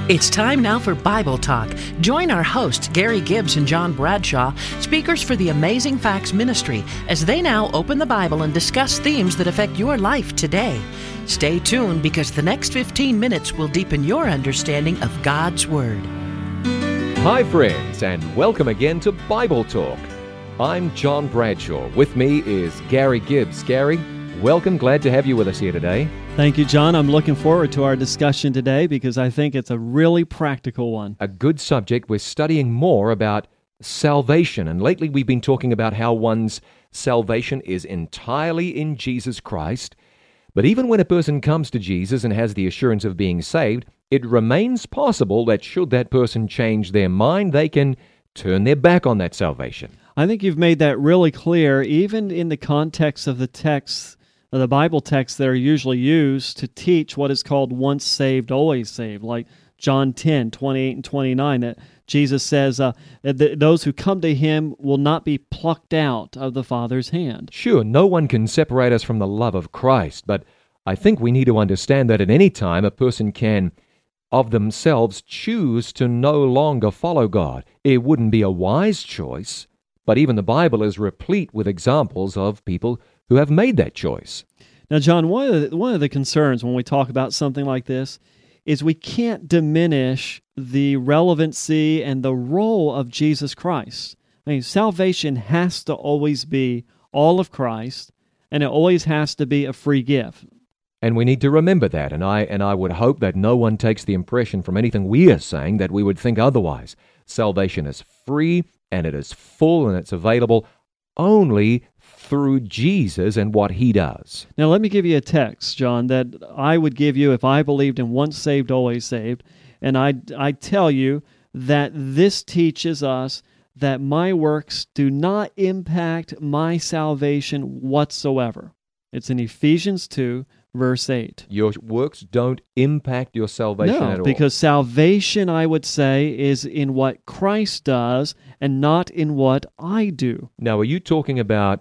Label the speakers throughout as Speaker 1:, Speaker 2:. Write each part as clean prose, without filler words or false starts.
Speaker 1: It's time now for Bible Talk. Join our hosts, Gary Gibbs and John Bradshaw, speakers for the Amazing Facts Ministry, as they now open the Bible and discuss themes that affect your life today. Stay tuned because the next 15 minutes will deepen your understanding of God's Word.
Speaker 2: Hi friends, and welcome again to Bible Talk. I'm John Bradshaw. With me is Gary Gibbs. Gary, welcome. Glad to have you with us here today.
Speaker 3: Thank you, John. I'm looking forward to our discussion today because I think it's a really practical one.
Speaker 2: A good subject. We're studying more about salvation, and lately we've been talking about how one's salvation is entirely in Jesus Christ. But even when a person comes to Jesus and has the assurance of being saved, it remains possible that should that person change their mind, they can turn their back on that salvation.
Speaker 3: I think you've made that really clear, even in the context of the texts, the Bible texts that are usually used to teach what is called once saved, always saved, like John 10, 28 and 29, that Jesus says that those who come to Him will not be plucked out of the Father's hand.
Speaker 2: Sure, no one can separate us from the love of Christ, but I think we need to understand that at any time a person can, of themselves, choose to no longer follow God. It wouldn't be a wise choice, but even the Bible is replete with examples of people who have made that choice.
Speaker 3: Now, John, one of the concerns when we talk about something like this is we can't diminish the relevancy and the role of Jesus Christ. I mean, salvation has to always be all of Christ, and it always has to be a free gift.
Speaker 2: And we need to remember that, and I would hope that no one takes the impression from anything we are saying that we would think otherwise. Salvation is free, and it is full, and it's available only through Jesus and what He does.
Speaker 3: Now, let me give you a text, John, that I would give you if I believed in once saved, always saved. And I tell you that this teaches us that my works do not impact my salvation whatsoever. It's in Ephesians 2, verse 8.
Speaker 2: Your works don't impact your salvation at all.
Speaker 3: No, because salvation, I would say, is in what Christ does and not in what I do.
Speaker 2: Now, are you talking about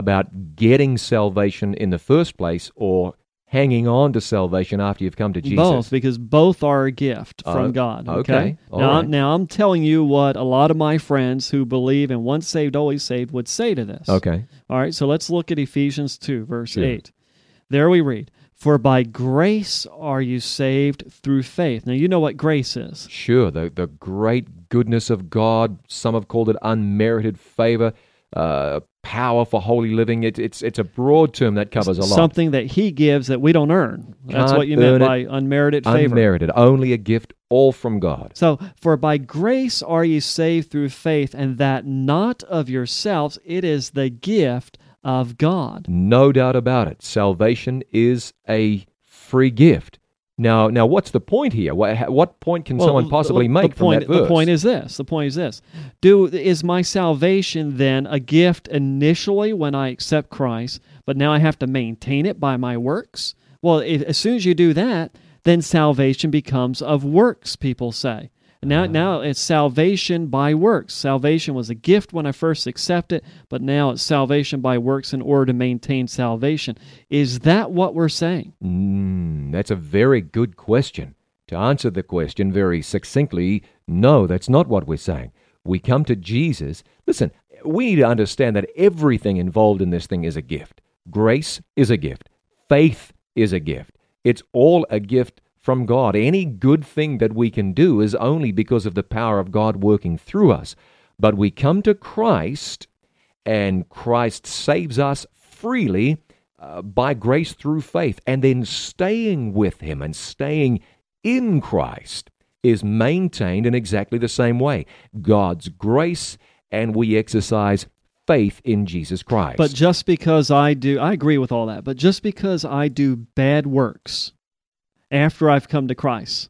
Speaker 2: getting salvation in the first place or hanging on to salvation after you've come to Jesus?
Speaker 3: Both, because both are a gift from God.
Speaker 2: Okay.
Speaker 3: Now, I'm telling you what a lot of my friends who believe in once saved, always saved would say to this.
Speaker 2: Okay.
Speaker 3: All right, so let's look at Ephesians 2, verse
Speaker 2: Sure.
Speaker 3: 8. There we read, "For by grace are you saved through faith." Now, you know what grace is.
Speaker 2: Sure, the great goodness of God. Some have called it unmerited favor, power for holy living. It's a broad term that covers a lot.
Speaker 3: Something that He gives that we don't earn. That's
Speaker 2: Can't
Speaker 3: what you meant
Speaker 2: earn
Speaker 3: by unmerited favor.
Speaker 2: Unmerited, only a gift, all from God.
Speaker 3: So, "For by grace are you saved through faith, and that not of yourselves, it is the gift of God."
Speaker 2: No doubt about it. Salvation is a free gift. Now, what's the point here? What point can someone possibly make from that verse?
Speaker 3: The point is this. Is my salvation then a gift initially when I accept Christ, but now I have to maintain it by my works? Well, as soon as you do that, then salvation becomes of works, people say. Now it's salvation by works. Salvation was a gift when I first accepted, but now it's salvation by works in order to maintain salvation. Is that what we're saying?
Speaker 2: That's a very good question. To answer the question very succinctly, no, that's not what we're saying. We come to Jesus. Listen, we need to understand that everything involved in this thing is a gift. Grace is a gift. Faith is a gift. It's all a gift from God. Any good thing that we can do is only because of the power of God working through us. But we come to Christ, and Christ saves us freely by grace through faith. And then staying with Him and staying in Christ is maintained in exactly the same way. God's grace, and we exercise faith in Jesus Christ.
Speaker 3: But just because I agree with all that, but just because I do bad works after I've come to Christ,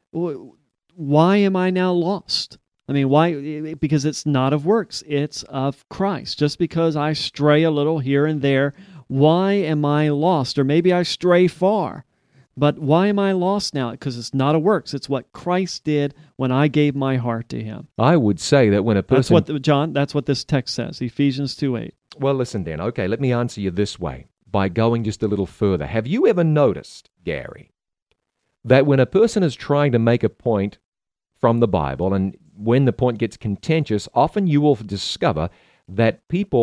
Speaker 3: why am I now lost? I mean, why? Because it's not of works, it's of Christ. Just because I stray a little here and there, why am I lost? Or maybe I stray far, but why am I lost now? Because it's not of works, it's what Christ did when I gave my heart to Him.
Speaker 2: I would say that when a person...
Speaker 3: That's what this text says, Ephesians 2:8.
Speaker 2: Well, listen then. Okay, let me answer you this way, by going just a little further. Have you ever noticed, Gary, that when a person is trying to make a point from the Bible, and when the point gets contentious, often you will discover that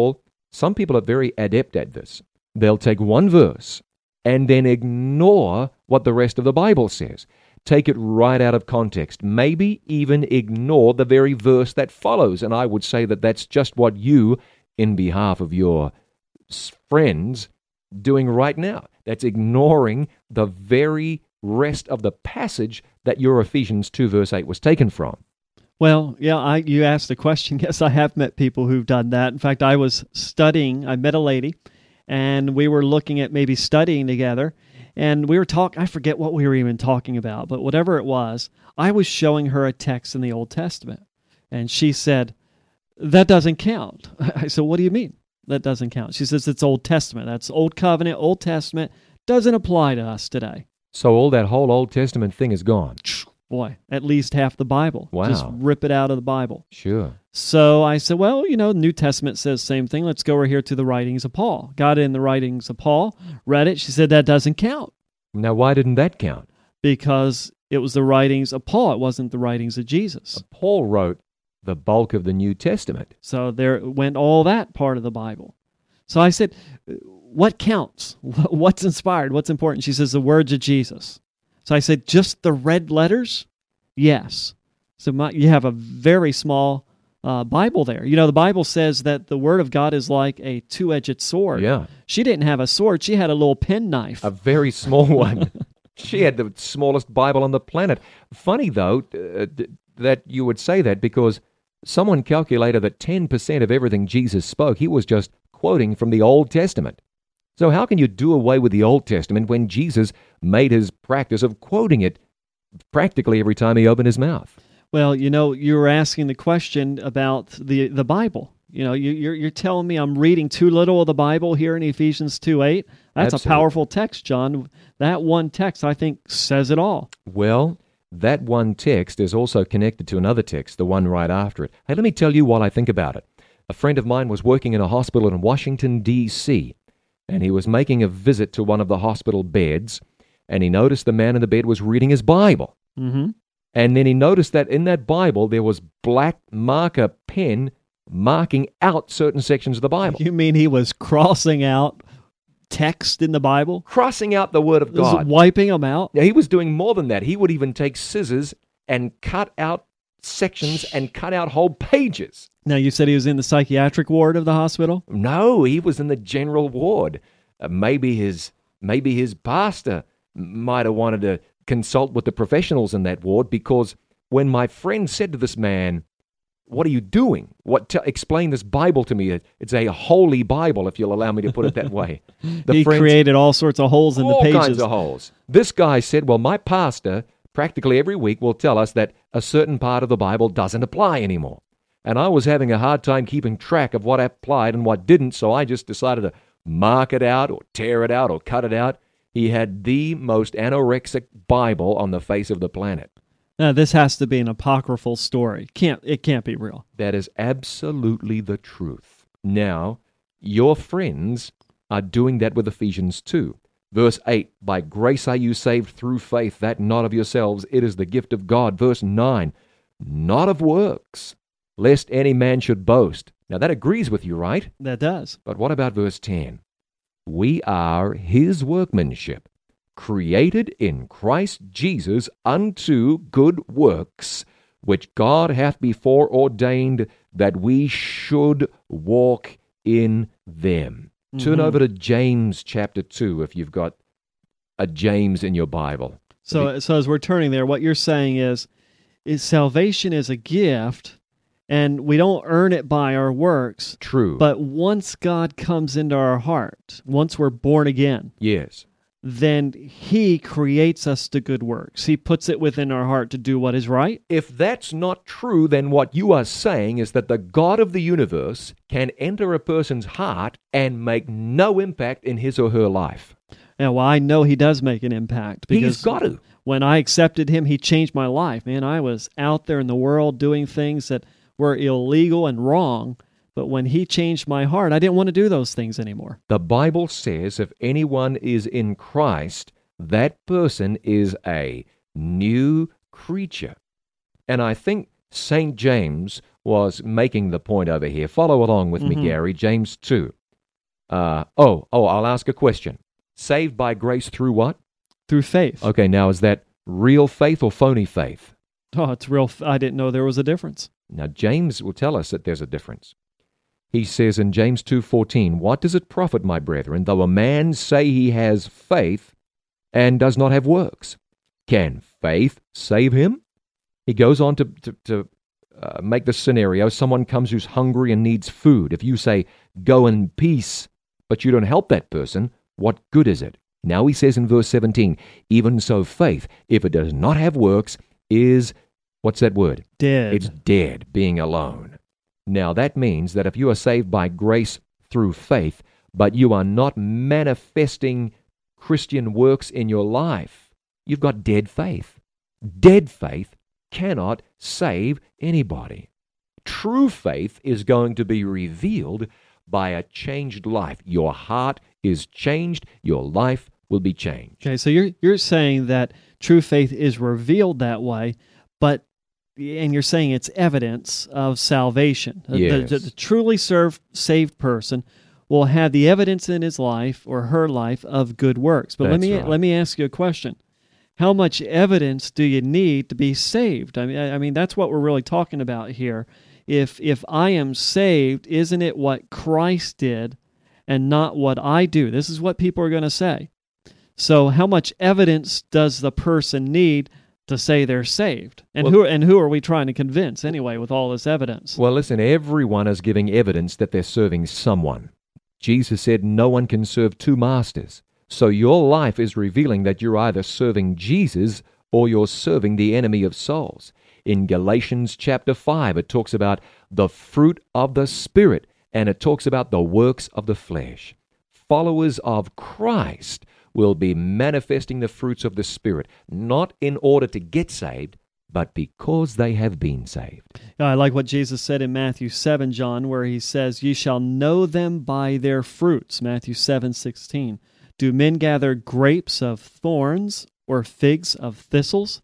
Speaker 2: some people are very adept at this. They'll take one verse and then ignore what the rest of the Bible says. Take it right out of context. Maybe even ignore the very verse that follows. And I would say that that's just what you, in behalf of your friends, doing right now. That's ignoring the very rest of the passage that your Ephesians 2 verse 8 was taken from.
Speaker 3: Well, yeah, you asked the question. Yes, I have met people who've done that. In fact, I met a lady, and we were looking at maybe studying together, and we were I forget what we were even talking about, but whatever it was, I was showing her a text in the Old Testament, and she said, "That doesn't count." I said, "What do you mean that doesn't count?" She says, "It's Old Testament. That's Old Covenant, Old Testament. Doesn't apply to us today."
Speaker 2: So all that whole Old Testament thing is gone.
Speaker 3: Boy, at least half the Bible.
Speaker 2: Wow.
Speaker 3: Just rip it out of the Bible.
Speaker 2: Sure.
Speaker 3: So I said, well, the New Testament says the same thing. Let's go over here to the writings of Paul. Got it in the writings of Paul, read it. She said, that doesn't count.
Speaker 2: Now, why didn't that count?
Speaker 3: Because it was the writings of Paul. It wasn't the writings of Jesus.
Speaker 2: Paul wrote the bulk of the New Testament.
Speaker 3: So there went all that part of the Bible. So I said, what counts? What's inspired? What's important? She says, the words of Jesus. So I said, just the red letters? Yes. So you have a very small Bible there. The Bible says that the Word of God is like a two-edged sword.
Speaker 2: Yeah.
Speaker 3: She didn't have a sword. She had a little penknife.
Speaker 2: A very small one. She had the smallest Bible on the planet. Funny, though, that you would say that, because someone calculated that 10% of everything Jesus spoke, he was just quoting from the Old Testament. So how can you do away with the Old Testament when Jesus made his practice of quoting it practically every time he opened his mouth?
Speaker 3: Well, you were asking the question about the Bible. You're telling me I'm reading too little of the Bible here in Ephesians 2:8? That's
Speaker 2: Absolutely.
Speaker 3: A powerful text, John. That one text, I think, says it all.
Speaker 2: Well, that one text is also connected to another text, the one right after it. Hey, let me tell you while I think about it. A friend of mine was working in a hospital in Washington, D.C., and he was making a visit to one of the hospital beds, and he noticed the man in the bed was reading his Bible.
Speaker 3: Mm-hmm.
Speaker 2: And then he noticed that in that Bible there was black marker pen marking out certain sections of the Bible.
Speaker 3: You mean he was crossing out text in the Bible?
Speaker 2: Crossing out the Word of God.
Speaker 3: Wiping them out?
Speaker 2: Now, he was doing more than that. He would even take scissors and cut out sections and cut out whole pages.
Speaker 3: Now, you said he was in the psychiatric ward of the hospital?
Speaker 2: No, he was in the general ward. Maybe his pastor might have wanted to consult with the professionals in that ward, because when my friend said to this man, "What are you doing? Explain this Bible to me. It's a holy Bible, if you'll allow me to put it that way."
Speaker 3: He created all sorts of holes in the pages.
Speaker 2: All kinds of holes. This guy said, well, my pastor practically every week will tell us that a certain part of the Bible doesn't apply anymore. And I was having a hard time keeping track of what applied and what didn't, so I just decided to mark it out or tear it out or cut it out. He had the most anorexic Bible on the face of the planet.
Speaker 3: Now, this has to be an apocryphal story. It can't be real.
Speaker 2: That is absolutely the truth. Now, your friends are doing that with Ephesians 2. Verse 8, by grace are you saved through faith, that not of yourselves, it is the gift of God. Verse 9, not of works, lest any man should boast. Now that agrees with you, right?
Speaker 3: That does.
Speaker 2: But what about verse 10? We are his workmanship, created in Christ Jesus unto good works, which God hath before ordained that we should walk in them. Mm-hmm. Turn over to James chapter 2 if you've got a James in your Bible.
Speaker 3: So as we're turning there, what you're saying is salvation is a gift, and we don't earn it by our works.
Speaker 2: True.
Speaker 3: But once God comes into our heart, once we're born again,
Speaker 2: yes,
Speaker 3: then He creates us to good works. He puts it within our heart to do what is right.
Speaker 2: If that's not true, then what you are saying is that the God of the universe can enter a person's heart and make no impact in his or her life.
Speaker 3: Yeah, well, I know He does make an impact, because
Speaker 2: He's got to.
Speaker 3: When I accepted Him, He changed my life. Man, I was out there in the world doing things that were illegal and wrong, but when He changed my heart, I didn't want to do those things anymore.
Speaker 2: The Bible says if anyone is in Christ, that person is a new creature. And I think St. James was making the point over here. Follow along with me, Gary. James 2. I'll ask a question. Saved by grace through what?
Speaker 3: Through faith.
Speaker 2: Okay, now is that real faith or phony faith?
Speaker 3: Oh, it's real. I didn't know there was a difference.
Speaker 2: Now, James will tell us that there's a difference. He says in James 2:14, "What does it profit, my brethren, though a man say he has faith and does not have works? Can faith save him?" He goes on to make the scenario. Someone comes who's hungry and needs food. If you say, "Go in peace," but you don't help that person, what good is it? Now he says in verse 17, "Even so faith, if it does not have works, is," what's that word?
Speaker 3: Dead.
Speaker 2: It's dead, being alone. Now that means that if you are saved by grace through faith, but you are not manifesting Christian works in your life, you've got dead faith. Dead faith cannot save anybody. True faith is going to be revealed by a changed life. Your heart is changed, your life will be changed.
Speaker 3: Okay, so you're saying that true faith is revealed that way, and you're saying it's evidence of salvation.
Speaker 2: Yes.
Speaker 3: The truly saved person will have the evidence in his life or her life of good works. But
Speaker 2: That's right.
Speaker 3: let me ask you a question. How much evidence do you need to be saved? I mean that's what we're really talking about here. If I am saved, isn't it what Christ did and not what I do? This is what people are going to say. So how much evidence does the person need to say they're saved? And who are we trying to convince anyway with all this evidence?
Speaker 2: Well, listen, everyone is giving evidence that they're serving someone. Jesus said no one can serve two masters. So your life is revealing that you're either serving Jesus or you're serving the enemy of souls. In Galatians chapter 5, it talks about the fruit of the Spirit, and it talks about the works of the flesh. Followers of Christ will be manifesting the fruits of the Spirit, not in order to get saved, but because they have been saved.
Speaker 3: I like what Jesus said in Matthew 7, John, where he says, "You shall know them by their fruits," Matthew 7:16. Do men gather grapes of thorns or figs of thistles?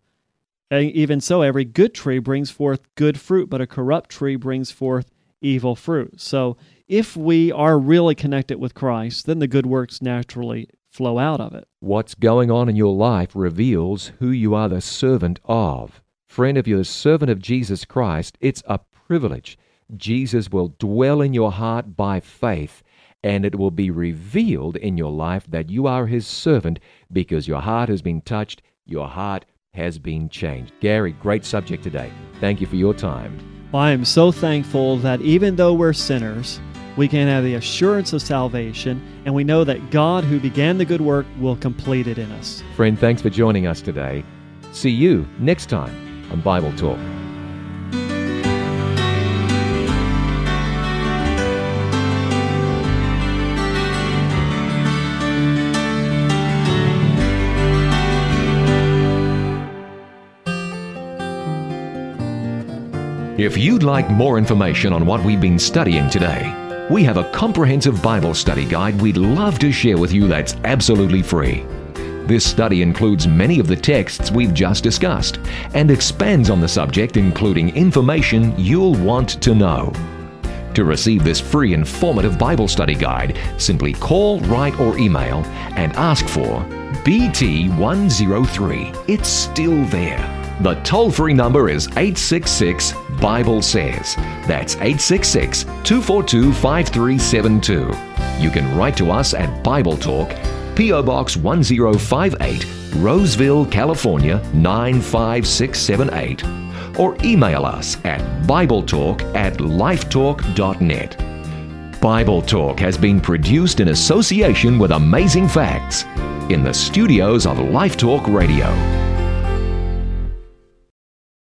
Speaker 3: Even so, every good tree brings forth good fruit, but a corrupt tree brings forth evil fruit. So if we are really connected with Christ, then the good works naturally flow out of it.
Speaker 2: What's going on in your life reveals who you are the servant of. Friend, if you're the servant of Jesus Christ, it's a privilege. Jesus will dwell in your heart by faith, and it will be revealed in your life that you are His servant because your heart has been touched, your heart has been changed. Gary, great subject today. Thank you for your time.
Speaker 3: Well, I am so thankful that even though we're sinners, we can have the assurance of salvation, and we know that God who began the good work will complete it in us.
Speaker 2: Friend, thanks for joining us today. See you next time on Bible Talk. If you'd like more information on what we've been studying today, we have a comprehensive Bible study guide we'd love to share with you that's absolutely free. This study includes many of the texts we've just discussed and expands on the subject, including information you'll want to know. To receive this free informative Bible study guide, simply call, write, or email and ask for BT103. It's still there. The toll-free number is 866-BIBLE-SAYS. That's 866-242-5372. You can write to us at Bible Talk, P.O. Box 1058, Roseville, California 95678. Or email us at BibleTalk@lifetalk.net. Bible Talk has been produced in association with Amazing Facts in the studios of Life Talk Radio.